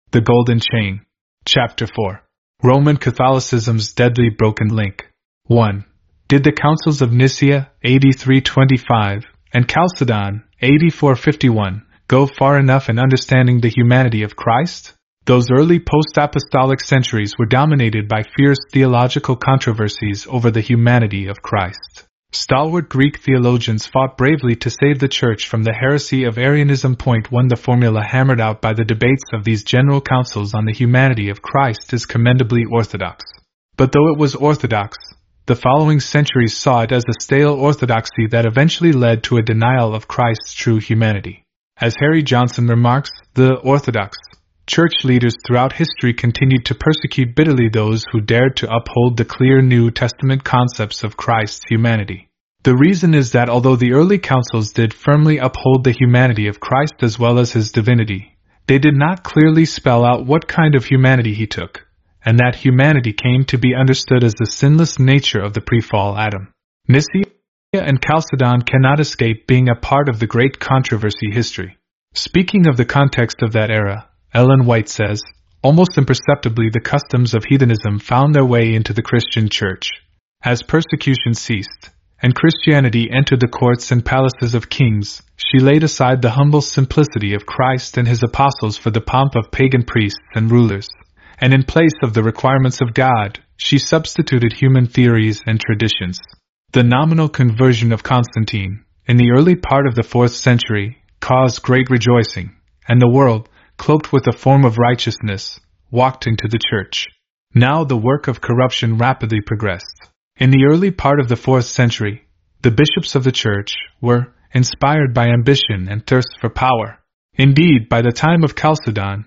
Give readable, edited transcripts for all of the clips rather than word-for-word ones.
The Golden Chain. Chapter 4. Roman Catholicism's Deadly Broken Link. 1. Did the Councils of Nicaea, AD 325, and Chalcedon, AD 451, go far enough in understanding the humanity of Christ? Those early post-apostolic centuries were dominated by fierce theological controversies over the humanity of Christ. Stalwart Greek theologians fought bravely to save the Church from the heresy of Arianism. 1. The formula hammered out by the debates of these general councils on the humanity of Christ is commendably orthodox. But though it was orthodox, the following centuries saw it as a stale orthodoxy that eventually led to a denial of Christ's true humanity. As Harry Johnson remarks, the Orthodox Church leaders throughout history continued to persecute bitterly those who dared to uphold the clear New Testament concepts of Christ's humanity. The reason is that although the early councils did firmly uphold the humanity of Christ as well as his divinity, they did not clearly spell out what kind of humanity he took, and that humanity came to be understood as the sinless nature of the pre-fall Adam. Nicaea and Chalcedon cannot escape being a part of the great controversy history. Speaking of the context of that era, Ellen White says, almost imperceptibly the customs of heathenism found their way into the Christian Church. As persecution ceased, and Christianity entered the courts and palaces of kings, she laid aside the humble simplicity of Christ and his apostles for the pomp of pagan priests and rulers, and in place of the requirements of God, she substituted human theories and traditions. The nominal conversion of Constantine, in the early part of the 4th century, caused great rejoicing, and the world, cloaked with a form of righteousness, walked into the Church. Now the work of corruption rapidly progressed. In the early part of the 4th century, the bishops of the Church were inspired by ambition and thirst for power. Indeed, by the time of Chalcedon,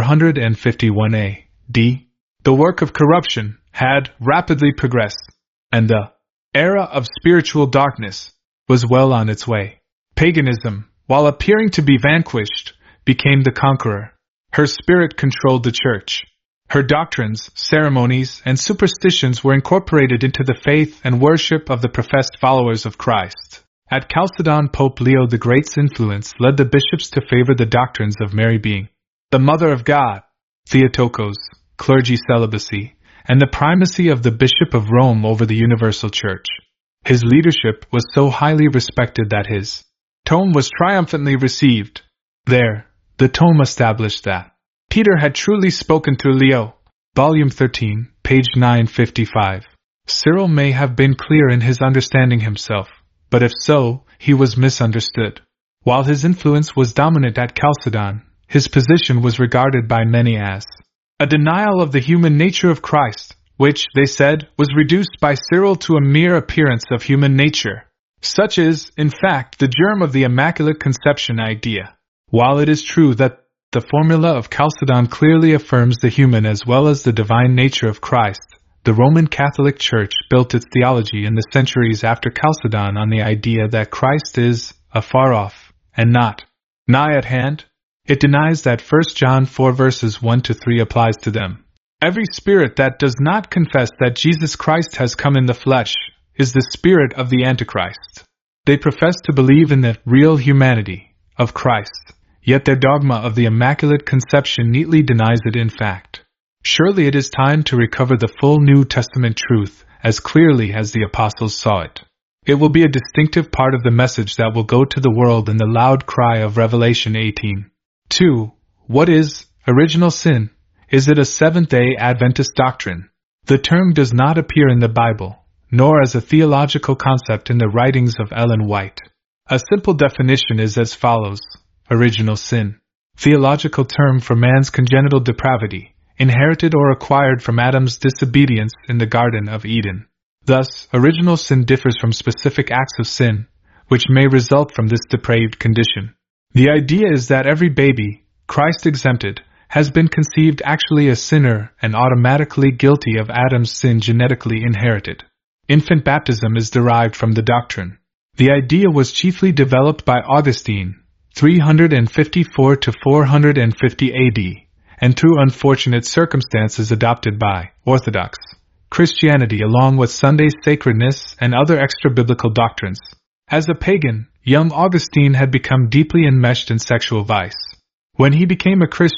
451 A.D., the work of corruption had rapidly progressed, and the era of spiritual darkness was well on its way. Paganism, while appearing to be vanquished, became the conqueror. Her spirit controlled the Church. Her doctrines, ceremonies, and superstitions were incorporated into the faith and worship of the professed followers of Christ. At Chalcedon, Pope Leo the Great's influence led the bishops to favor the doctrines of Mary being the Mother of God, Theotokos, clergy celibacy, and the primacy of the Bishop of Rome over the universal Church. His leadership was so highly respected that his tome was triumphantly received. There, the tome established that Peter had truly spoken through Leo. Volume 13, page 955. Cyril may have been clear in his understanding himself, but if so, he was misunderstood. While his influence was dominant at Chalcedon, his position was regarded by many as a denial of the human nature of Christ, which, they said, was reduced by Cyril to a mere appearance of human nature. Such is, in fact, the germ of the Immaculate Conception idea. While it is true that the formula of Chalcedon clearly affirms the human as well as the divine nature of Christ, the Roman Catholic Church built its theology in the centuries after Chalcedon on the idea that Christ is afar off and not nigh at hand. It denies that 1 John 4 verses 1 to 3 applies to them. Every spirit that does not confess that Jesus Christ has come in the flesh is the spirit of the Antichrist. They profess to believe in the real humanity of Christ, yet their dogma of the Immaculate Conception neatly denies it in fact. Surely it is time to recover the full New Testament truth as clearly as the apostles saw it. It will be a distinctive part of the message that will go to the world in the loud cry of Revelation 18. 2. What is original sin? Is it a Seventh-day Adventist doctrine? The term does not appear in the Bible, nor as a theological concept in the writings of Ellen White. A simple definition is as follows. Original sin. Theological term for man's congenital depravity, inherited or acquired from Adam's disobedience in the Garden of Eden. Thus, original sin differs from specific acts of sin, which may result from this depraved condition. The idea is that every baby, Christ exempted, has been conceived actually a sinner and automatically guilty of Adam's sin genetically inherited. Infant baptism is derived from the doctrine. The idea was chiefly developed by Augustine, 354 to 450 AD, and through unfortunate circumstances adopted by Orthodox Christianity along with Sunday sacredness and other extra-biblical doctrines. As a pagan, young Augustine had become deeply enmeshed in sexual vice. When he became a Christian,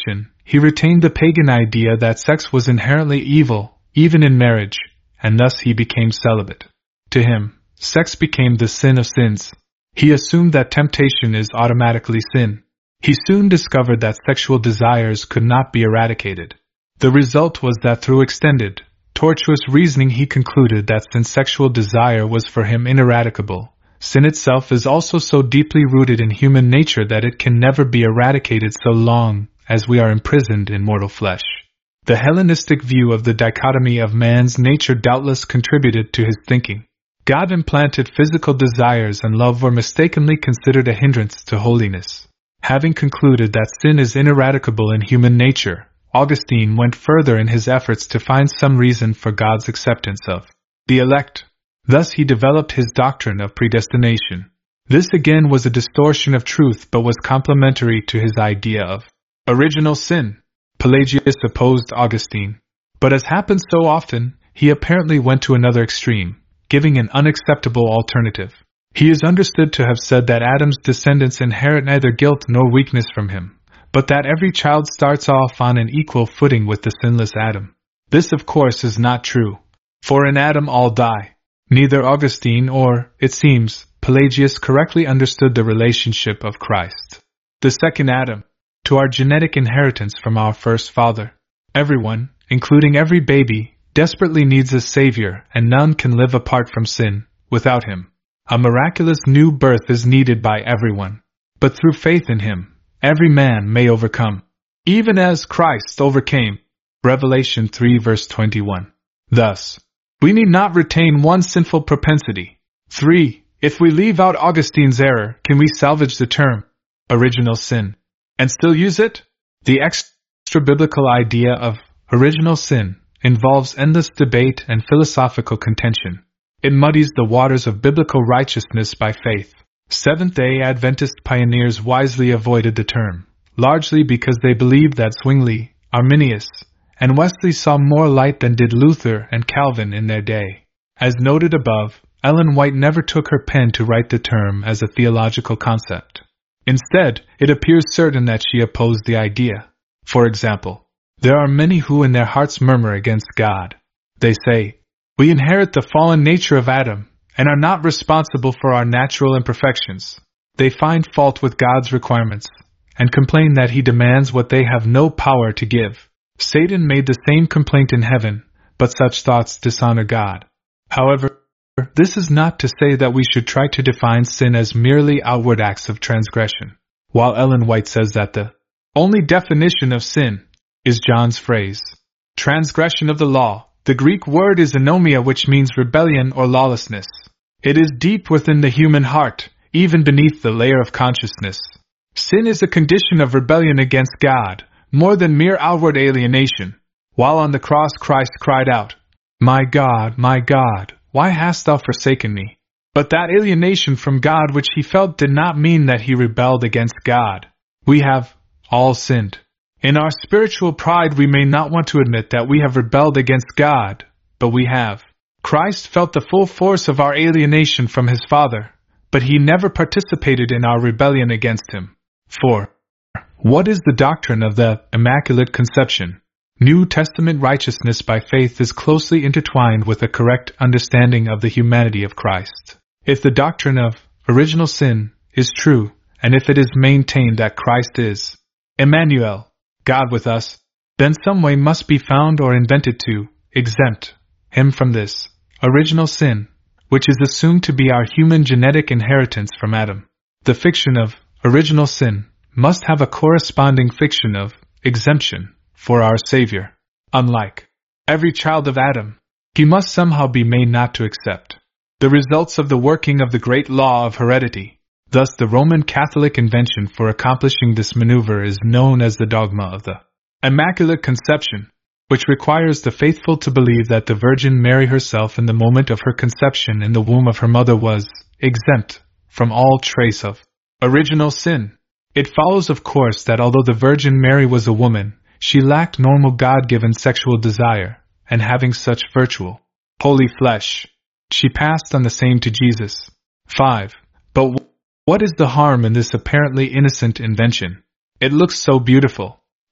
he retained the pagan idea that sex was inherently evil, even in marriage, and thus he became celibate. To him, sex became the sin of sins. He assumed that temptation is automatically sin. He soon discovered that sexual desires could not be eradicated. The result was that through extended, tortuous reasoning he concluded that since sexual desire was for him ineradicable, sin itself is also so deeply rooted in human nature that it can never be eradicated so long as we are imprisoned in mortal flesh. The Hellenistic view of the dichotomy of man's nature doubtless contributed to his thinking. God implanted physical desires and love were mistakenly considered a hindrance to holiness. Having concluded that sin is ineradicable in human nature, Augustine went further in his efforts to find some reason for God's acceptance of the elect. Thus he developed his doctrine of predestination. This again was a distortion of truth but was complementary to his idea of original sin. Pelagius opposed Augustine. But as happens so often, he apparently went to another extreme, giving an unacceptable alternative. He is understood to have said that Adam's descendants inherit neither guilt nor weakness from him, but that every child starts off on an equal footing with the sinless Adam. This, of course, is not true. For in Adam all die. Neither Augustine or, it seems, Pelagius correctly understood the relationship of Christ, the second Adam, to our genetic inheritance from our first father. Everyone, including every baby, desperately needs a savior, and none can live apart from sin, without him. A miraculous new birth is needed by everyone. But through faith in him, every man may overcome, even as Christ overcame. Revelation 3 verse 21. Thus, we need not retain one sinful propensity. 3. If we leave out Augustine's error, can we salvage the term original sin and still use it? The extra-biblical idea of original sin involves endless debate and philosophical contention. It muddies the waters of biblical righteousness by faith. Seventh-day Adventist pioneers wisely avoided the term, largely because they believed that Zwingli, Arminius, and Wesley saw more light than did Luther and Calvin in their day. As noted above, Ellen White never took her pen to write the term as a theological concept. Instead, it appears certain that she opposed the idea. For example, there are many who in their hearts murmur against God. They say, "We inherit the fallen nature of Adam, and are not responsible for our natural imperfections." They find fault with God's requirements, and complain that he demands what they have no power to give. Satan made the same complaint in heaven, but such thoughts dishonor God. However, this is not to say that we should try to define sin as merely outward acts of transgression. While Ellen White says that the only definition of sin is John's phrase, transgression of the law, the Greek word is anomia, which means rebellion or lawlessness. It is deep within the human heart, even beneath the layer of consciousness. Sin is a condition of rebellion against God, more than mere outward alienation. While on the cross Christ cried out, my God, why hast thou forsaken me?" But that alienation from God which he felt did not mean that he rebelled against God. We have all sinned. In our spiritual pride we may not want to admit that we have rebelled against God, but we have. Christ felt the full force of our alienation from his Father, but he never participated in our rebellion against him. 4. What is the doctrine of the Immaculate Conception? New Testament righteousness by faith is closely intertwined with a correct understanding of the humanity of Christ. If the doctrine of original sin is true, and if it is maintained that Christ is Emmanuel, God with us, then some way must be found or invented to exempt him from this original sin, which is assumed to be our human genetic inheritance from Adam. The fiction of original sin must have a corresponding fiction of exemption for our Savior. Unlike every child of Adam, he must somehow be made not to accept the results of the working of the great law of heredity. Thus the Roman Catholic invention for accomplishing this maneuver is known as the dogma of the Immaculate Conception, which requires the faithful to believe that the Virgin Mary herself in the moment of her conception in the womb of her mother was exempt from all trace of original sin. It follows, of course, that although the Virgin Mary was a woman, she lacked normal God-given sexual desire, and having such virtual, holy flesh, she passed on the same to Jesus. 5. But what is the harm in this apparently innocent invention? It looks so beautiful.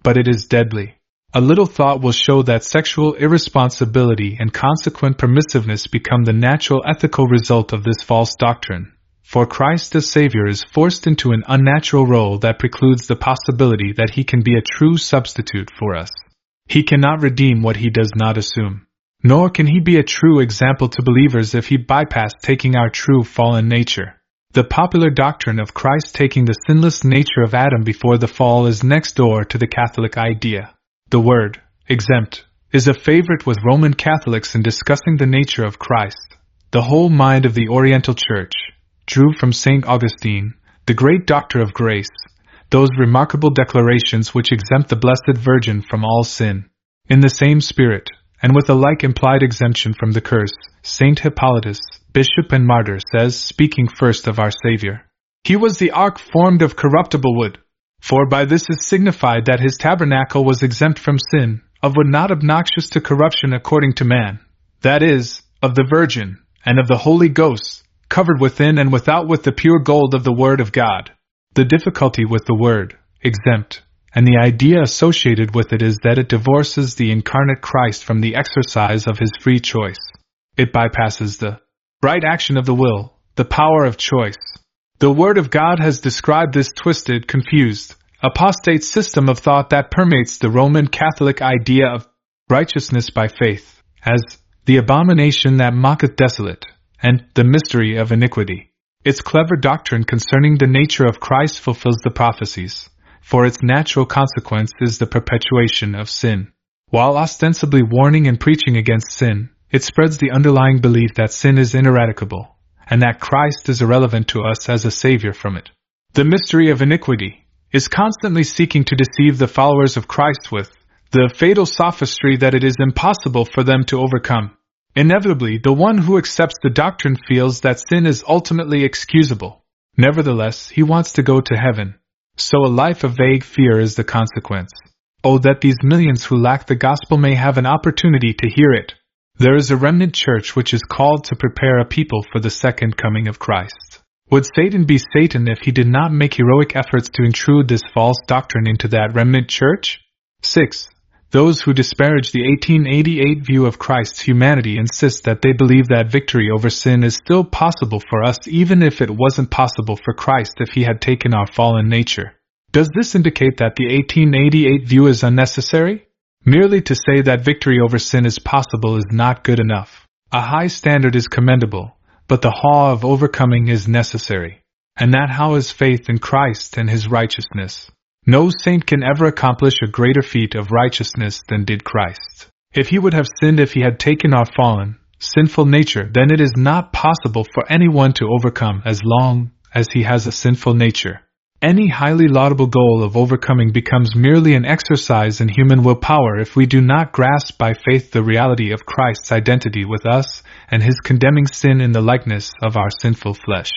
but it is deadly. A little thought will show that sexual irresponsibility and consequent permissiveness become the natural ethical result of this false doctrine, for Christ as Savior is forced into an unnatural role that precludes the possibility that He can be a true substitute for us. He cannot redeem what He does not assume. Nor can He be a true example to believers if He bypassed taking our true fallen nature. The popular doctrine of Christ taking the sinless nature of Adam before the fall is next door to the Catholic idea. The word, exempt, is a favorite with Roman Catholics in discussing the nature of Christ. The whole mind of the Oriental Church drew from St. Augustine, the great doctor of grace, those remarkable declarations which exempt the Blessed Virgin from all sin. In the same spirit, and with a like implied exemption from the curse, St. Hippolytus, bishop and martyr, says, speaking first of our Savior, "He was the ark formed of corruptible wood. For by this is signified that His tabernacle was exempt from sin, of wood not obnoxious to corruption according to man, that is, of the Virgin, and of the Holy Ghost, covered within and without with the pure gold of the Word of God." The difficulty with the word, exempt, and the idea associated with it is that it divorces the incarnate Christ from the exercise of His free choice. It bypasses the right action of the will, the power of choice. The Word of God has described this twisted, confused, apostate system of thought that permeates the Roman Catholic idea of righteousness by faith as the abomination that mocketh desolate, and the mystery of iniquity. Its clever doctrine concerning the nature of Christ fulfills the prophecies, for its natural consequence is the perpetuation of sin. While ostensibly warning and preaching against sin, it spreads the underlying belief that sin is ineradicable, and that Christ is irrelevant to us as a Savior from it. The mystery of iniquity is constantly seeking to deceive the followers of Christ with the fatal sophistry that it is impossible for them to overcome. Inevitably, the one who accepts the doctrine feels that sin is ultimately excusable. Nevertheless, he wants to go to heaven. So a life of vague fear is the consequence. Oh, that these millions who lack the gospel may have an opportunity to hear it. There is a remnant church which is called to prepare a people for the second coming of Christ. Would Satan be Satan if he did not make heroic efforts to intrude this false doctrine into that remnant church? 6. Those who disparage the 1888 view of Christ's humanity insist that they believe that victory over sin is still possible for us even if it wasn't possible for Christ if He had taken our fallen nature. Does this indicate that the 1888 view is unnecessary? Merely to say that victory over sin is possible is not good enough. A high standard is commendable, but the how of overcoming is necessary. And that how is faith in Christ and His righteousness. No saint can ever accomplish a greater feat of righteousness than did Christ. If He would have sinned if He had taken our fallen, sinful nature, then it is not possible for anyone to overcome as long as he has a sinful nature. Any highly laudable goal of overcoming becomes merely an exercise in human willpower if we do not grasp by faith the reality of Christ's identity with us and His condemning sin in the likeness of our sinful flesh.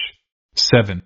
7.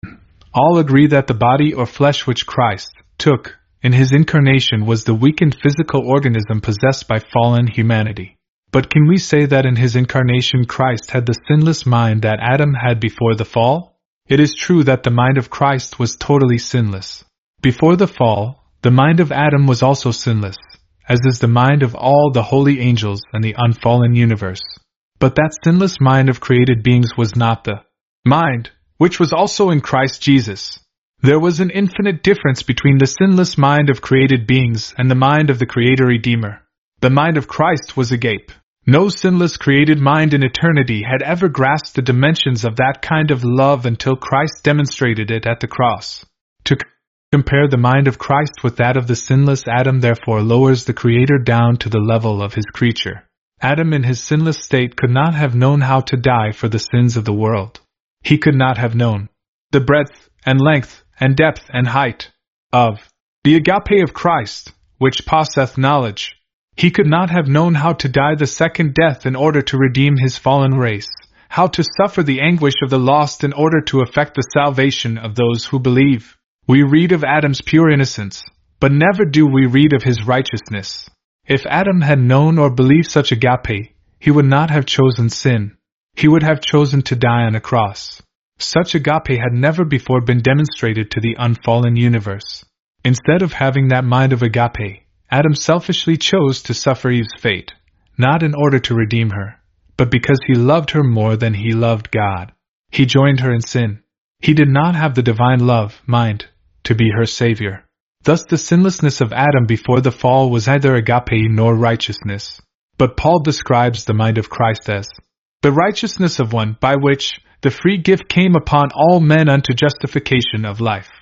All agree that the body or flesh which Christ took in His incarnation was the weakened physical organism possessed by fallen humanity. But can we say that in His incarnation Christ had the sinless mind that Adam had before the fall? It is true that the mind of Christ was totally sinless. Before the fall, the mind of Adam was also sinless, as is the mind of all the holy angels and the unfallen universe. But that sinless mind of created beings was not the mind which was also in Christ Jesus. There was an infinite difference between the sinless mind of created beings and the mind of the Creator-Redeemer. The mind of Christ was agape. No sinless created mind in eternity had ever grasped the dimensions of that kind of love until Christ demonstrated it at the cross. To compare the mind of Christ with that of the sinless Adam therefore lowers the Creator down to the level of His creature. Adam in his sinless state could not have known how to die for the sins of the world. He could not have known the breadth and length and depth and height of the agape of Christ, which passeth knowledge. He could not have known how to die the second death in order to redeem his fallen race, how to suffer the anguish of the lost in order to effect the salvation of those who believe. We read of Adam's pure innocence, but never do we read of his righteousness. If Adam had known or believed such agape, he would not have chosen sin. He would have chosen to die on a cross. Such agape had never before been demonstrated to the unfallen universe. Instead of having that mind of agape, Adam selfishly chose to suffer Eve's fate, not in order to redeem her, but because he loved her more than he loved God. He joined her in sin. He did not have the divine love, mind, to be her savior. Thus the sinlessness of Adam before the fall was neither agape nor righteousness. But Paul describes the mind of Christ as the righteousness of one by which the free gift came upon all men unto justification of life.